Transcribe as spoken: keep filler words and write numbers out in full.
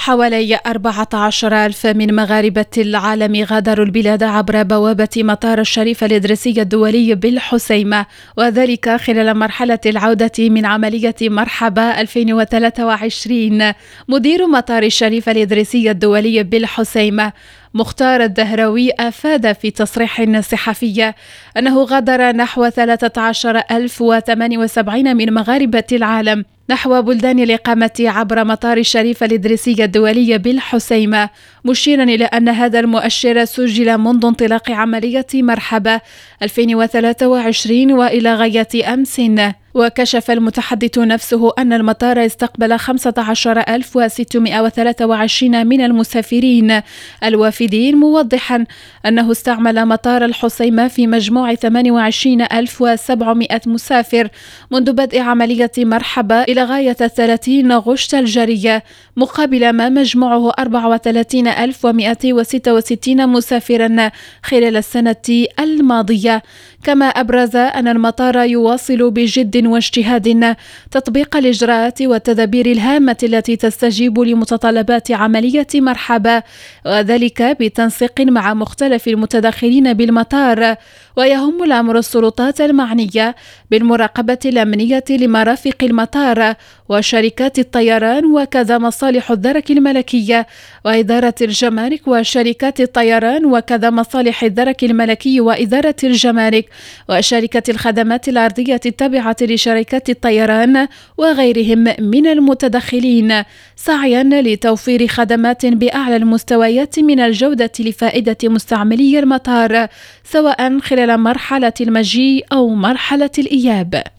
حوالي أربعة عشر ألف من مغاربة العالم غادروا البلاد عبر بوابة مطار الشريف الإدريسي الدولي بالحسيمة، وذلك خلال مرحلة العودة من عملية مرحبا ألفين وثلاثة وعشرين. مدير مطار الشريف الإدريسي الدولي بالحسيمة مختار الدهراوي أفاد في تصريح صحفي أنه غادر نحو ثلاثة عشر ألف وثمانية وسبعين من مغاربة العالم نحو بلدان الإقامة عبر مطار الشريف الإدريسي الدولي بالحسيمة، مشيرا إلى أن هذا المؤشر سجل منذ انطلاق عملية مرحبا ألفين وثلاثة وعشرين وإلى غاية أمس. وكشف المتحدث نفسه أن المطار استقبل خمسة عشر ألف وستمائة وثلاثة وعشرين من المسافرين الوافدين، موضحا أنه استعمل مطار الحسيمة في مجموع ثمانية وعشرين ألف وسبعمائة مسافر منذ بدء عملية مرحبا إلى غاية ثلاثين غشت الجارية، مقابل ما مجموعه أربعة وثلاثين ألف ومائتين وستة وستين مسافرا خلال السنة الماضية. كما أبرز أن المطار يواصل بجد واجتهاد تطبيق الإجراءات والتدابير الهامة التي تستجيب لمتطلبات عملية مرحبا، وذلك بتنسيق مع مختلف المتداخلين بالمطار، ويهم الأمر السلطات المعنية بالمراقبة الأمنية لمرافق المطار وشركات الطيران، وكذا مصالح الدرك الملكية وإدارة الجمارك وشركات الطيران، وكذا مصالح الدرك الملكي وإدارة الجمارك وشركة الخدمات الأرضية التابعة لشركات الطيران وغيرهم من المتدخلين، سعيا لتوفير خدمات بأعلى المستويات من الجودة لفائدة مستعملي المطار، سواء خلال مرحلة المجيء أو مرحلة الإياب.